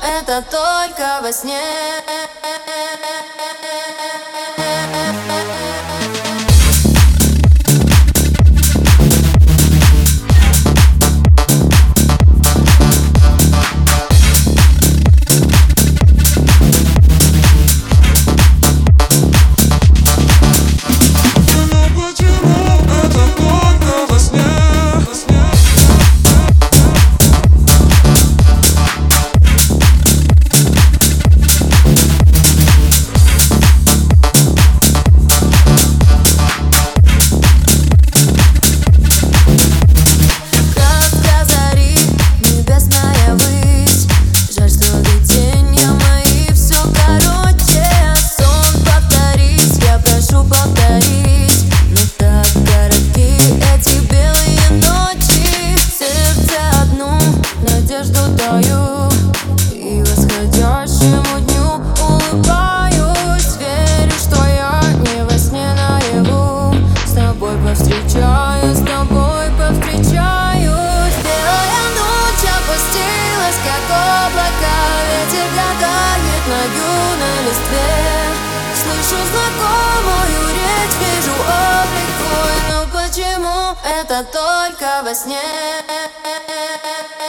это только во сне? И восходящему дню улыбаюсь, верю, что я не во сне наяву. С тобой повстречаюсь, с тобой повстречаюсь. Белая ночь опустилась, как облака, ветер гадает на юной листве. Слышу знакомую речь, вижу облик твой, но почему это только во сне?